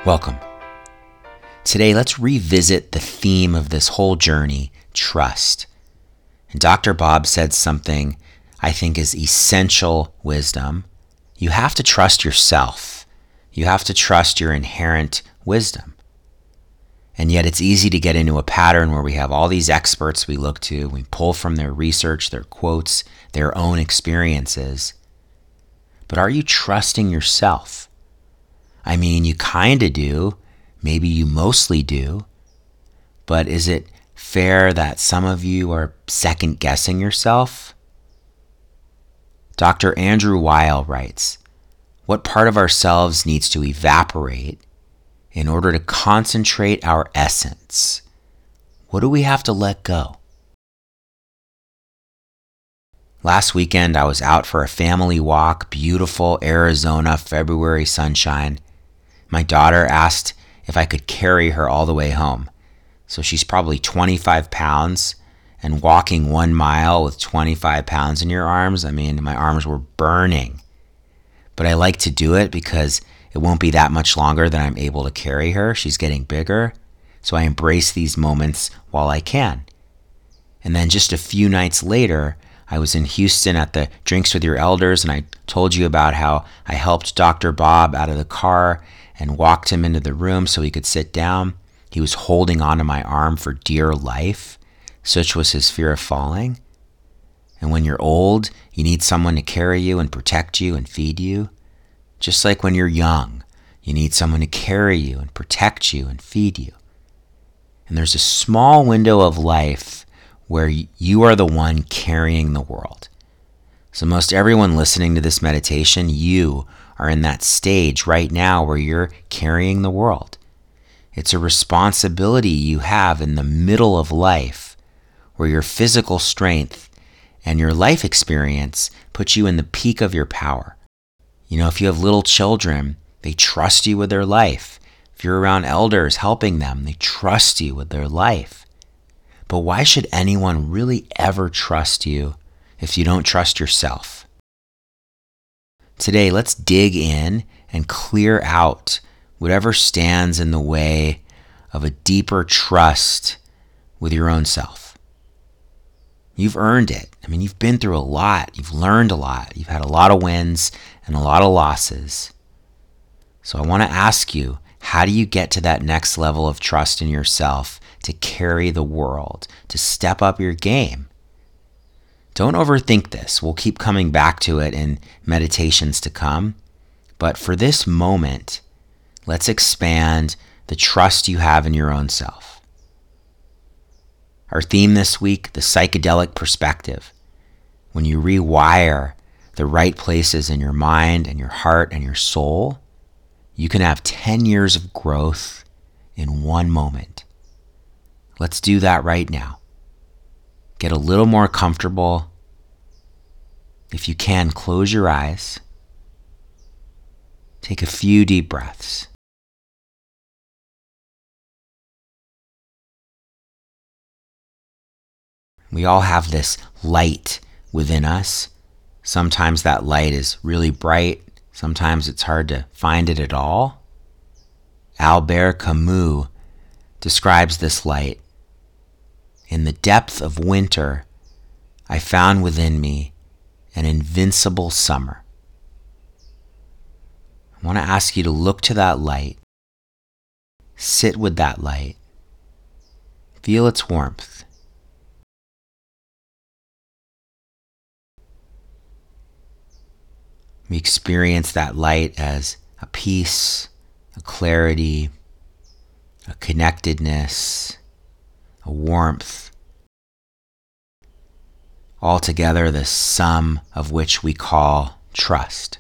Welcome. Today, let's revisit the theme of this whole journey, trust. And Dr. Bob said something I think is essential wisdom. You have to trust yourself. You have to trust your inherent wisdom. And yet it's easy to get into a pattern where we have all these experts we look to, we pull from their research, their quotes, their own experiences. But are you trusting yourself? I mean, you kind of do. Maybe you mostly do. But is it fair that some of you are second guessing yourself? Dr. Andrew Weil writes, "What part of ourselves needs to evaporate in order to concentrate our essence? What do we have to let go?" Last weekend, I was out for a family walk, beautiful Arizona February sunshine. My daughter asked if I could carry her all the way home. So she's probably 25 pounds, and walking 1 mile with 25 pounds in your arms, I mean, my arms were burning. But I like to do it because it won't be that much longer that I'm able to carry her. She's getting bigger. So I embrace these moments while I can. And then just a few nights later, I was in Houston at the Drinks with Your Elders, and I told you about how I helped Dr. Bob out of the car and walked him into the room so he could sit down. He was holding onto my arm for dear life. Such was his fear of falling. And when you're old, you need someone to carry you and protect you and feed you. Just like when you're young, you need someone to carry you and protect you and feed you. And there's a small window of life where you are the one carrying the world. So most everyone listening to this meditation, you are in that stage right now where you're carrying the world. It's a responsibility you have in the middle of life where your physical strength and your life experience put you in the peak of your power. You know, if you have little children, they trust you with their life. If you're around elders helping them, they trust you with their life. But why should anyone really ever trust you if you don't trust yourself? Today, let's dig in and clear out whatever stands in the way of a deeper trust with your own self. You've earned it. I mean, you've been through a lot. You've learned a lot. You've had a lot of wins and a lot of losses. So I want to ask you, how do you get to that next level of trust in yourself to carry the world, to step up your game? Don't overthink this. We'll keep coming back to it in meditations to come. But for this moment, let's expand the trust you have in your own self. Our theme this week, the psychedelic perspective. When you rewire the right places in your mind and your heart and your soul, you can have 10 years of growth in one moment. Let's do that right now. Get a little more comfortable. If you can, close your eyes. Take a few deep breaths. We all have this light within us. Sometimes that light is really bright. Sometimes it's hard to find it at all. Albert Camus describes this light. In the depth of winter, I found within me an invincible summer. I want to ask you to look to that light, sit with that light, feel its warmth. We experience that light as a peace, a clarity, a connectedness, a warmth. Altogether, the sum of which we call trust.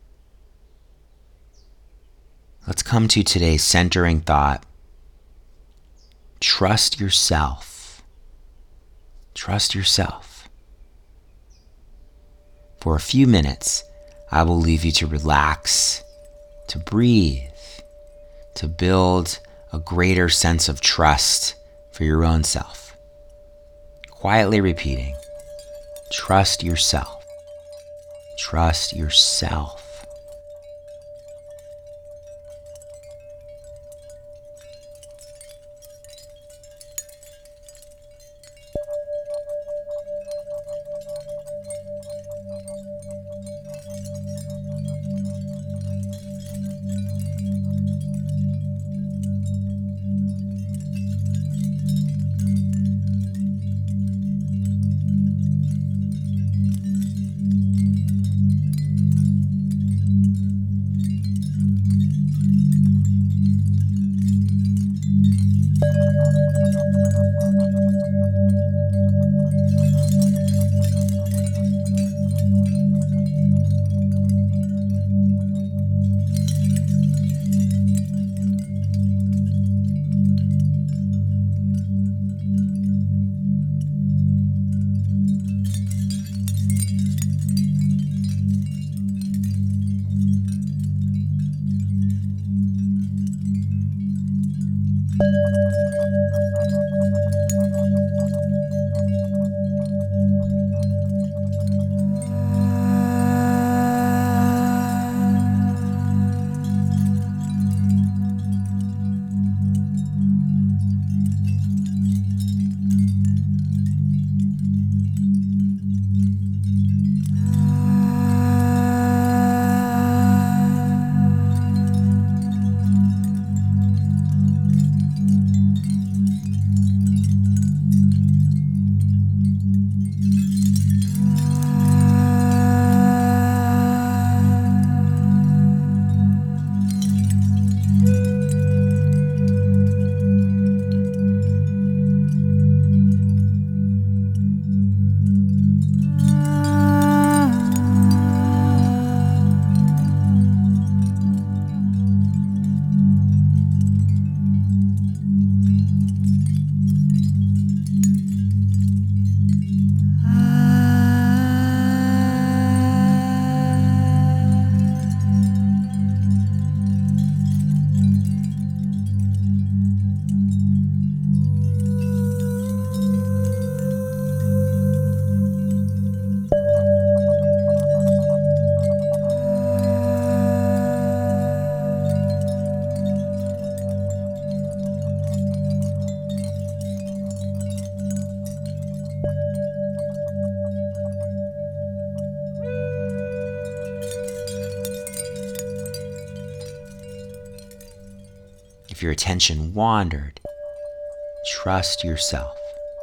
Let's come to today's centering thought. Trust yourself. Trust yourself. For a few minutes, I will leave you to relax, to breathe, to build a greater sense of trust for your own self. Quietly repeating, trust yourself. Trust yourself. If your attention wandered, trust yourself.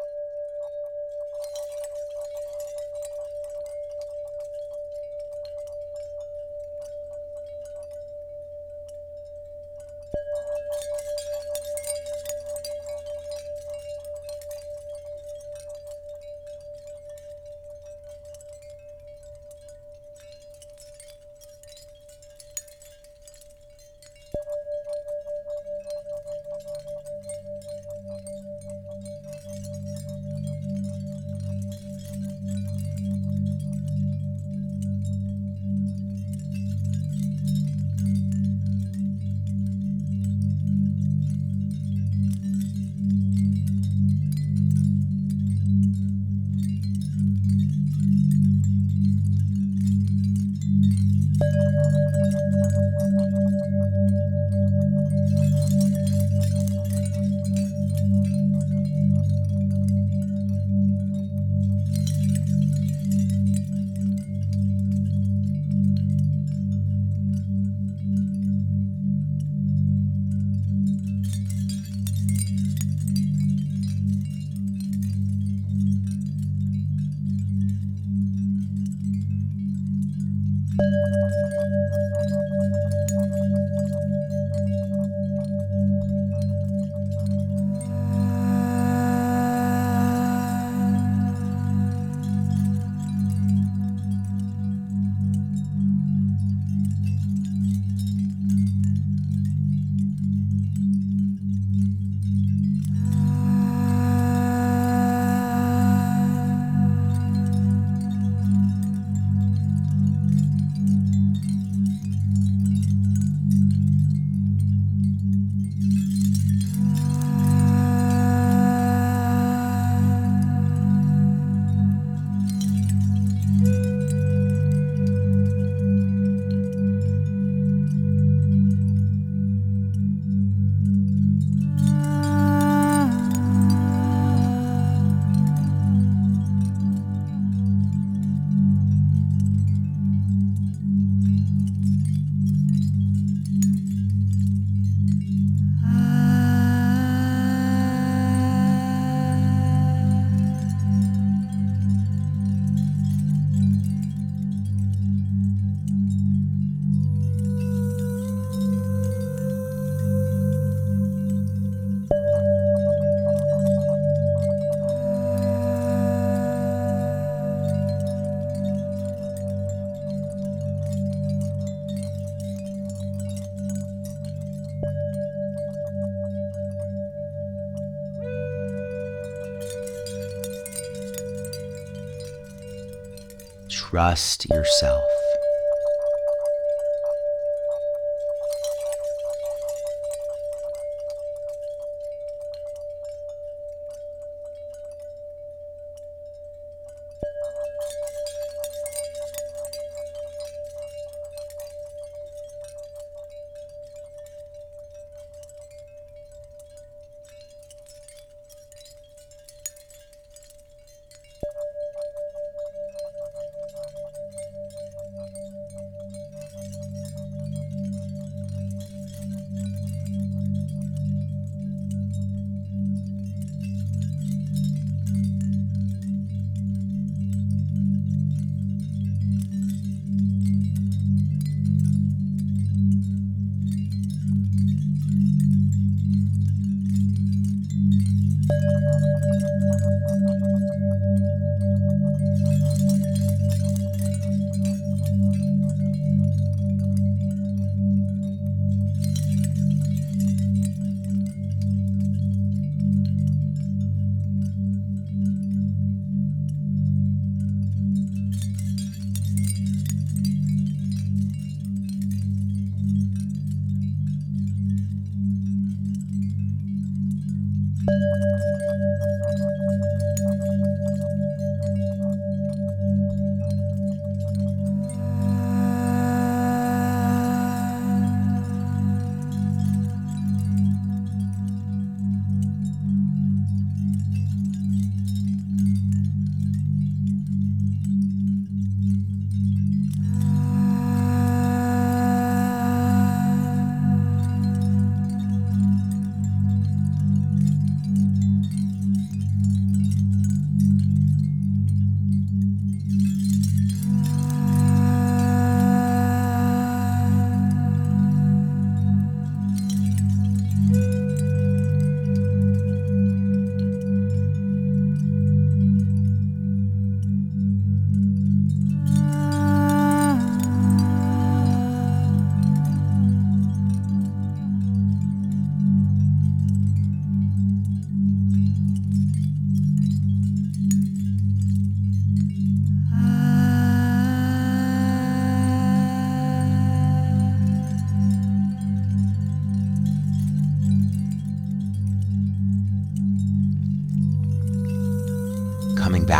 Trust yourself.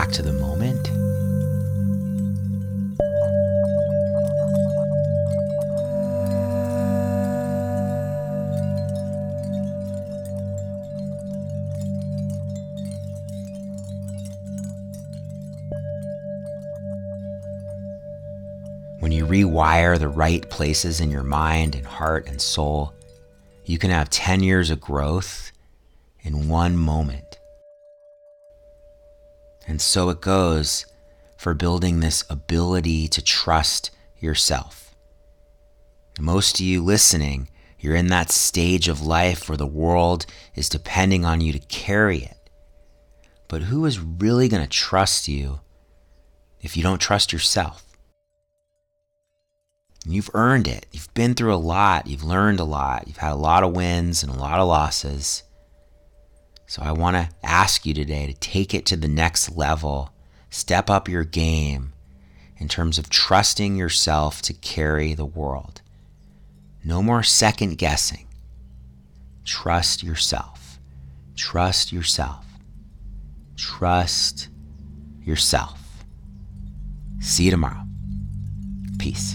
back to the moment. When you rewire the right places in your mind and heart and soul, you can have 10 years of growth in one moment. And so it goes for building this ability to trust yourself. Most of you listening, you're in that stage of life where the world is depending on you to carry it. But who is really going to trust you if you don't trust yourself? You've earned it. You've been through a lot. You've learned a lot. You've had a lot of wins and a lot of losses. So I want to ask you today to take it to the next level. Step up your game in terms of trusting yourself to carry the world. No more second guessing. Trust yourself. Trust yourself. Trust yourself. See you tomorrow. Peace.